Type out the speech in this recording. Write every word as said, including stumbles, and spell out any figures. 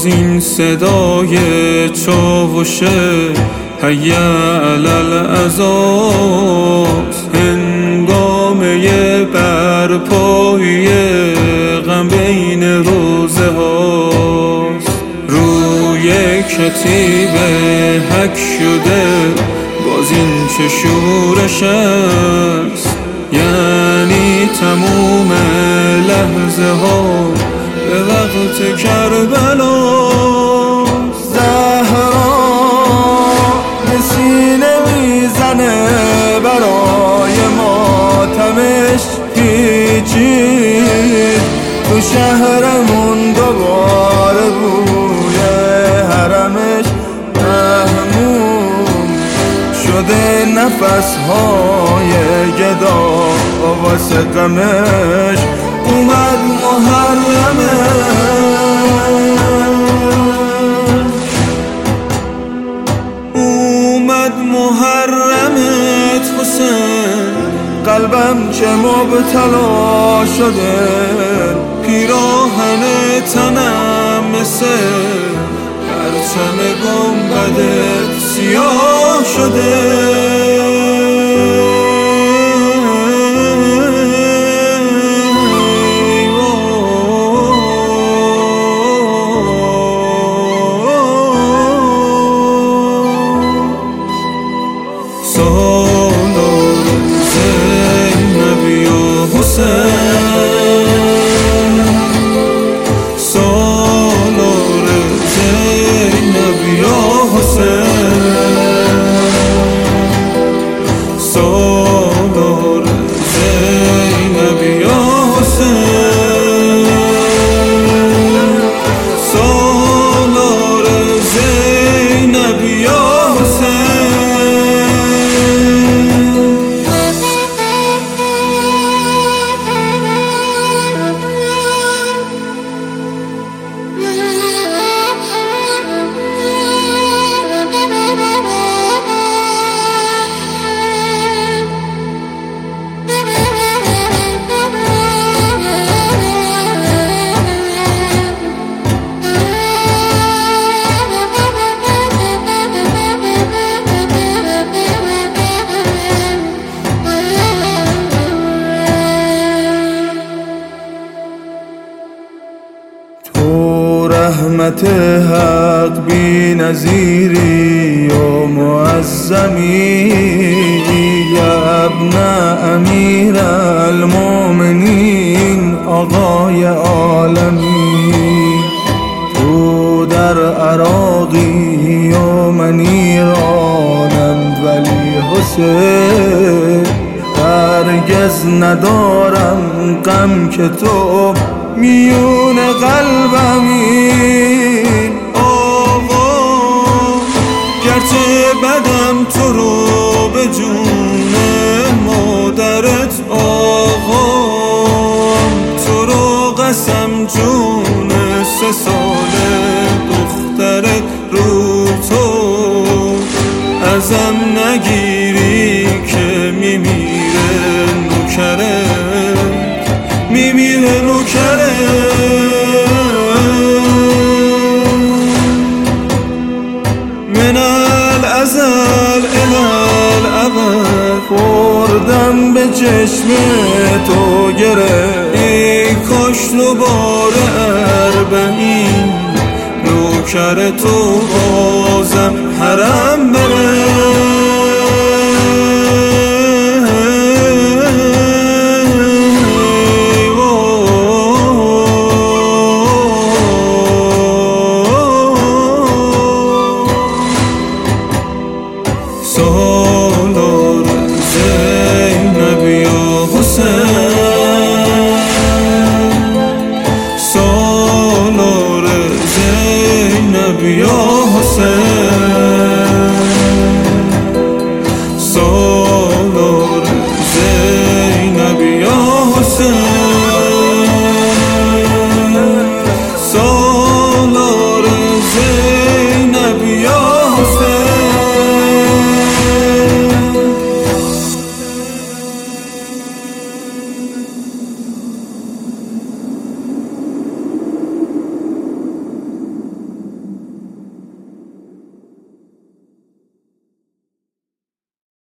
باز این صدای چاوشه حی علی العزاز، هنگامه برپایی غم بین روزه هاست. روی کتیبه حک شده باز این چه شورش است، یعنی تموم لحظه ها به وقت کربلا. زهرا به سینه میزنه برای ماتمش پیچید، تو شهرمون دوباره بوی حرمش محموم شده، نفسهای گدا واسه غمش اومد محرمه. اومد محرمت حسین، قلبم چه مبتلا شده، پیراهن تنم مثل پرچم گنبدت سیاه شده. سالار زینب یا حسین، سالار زینب یا حسین، سالار زینب یا حسین، سالار زینب یا حسین. رحمت حق بی نظیری و معظمی، یا ابن امیر المؤمنین آقای عالمی. تو در عراقی و من ایرانم ولی حسین، هرگز ندارم غم که تو میون قلبمی. آقا گرچه بدم تو رو به جون مادرت، آقا تو رو قسم جون سه ساله دخترت رو تو ازم نگیری که میمیره نوکرت، میمیره نوکرت. من الازل الالابد خوردم به چشم تو گره، ای کاش دوباره اربعین نوکر تو بازم حرم بره. سالار زینب یا حسین، سالار زینب یا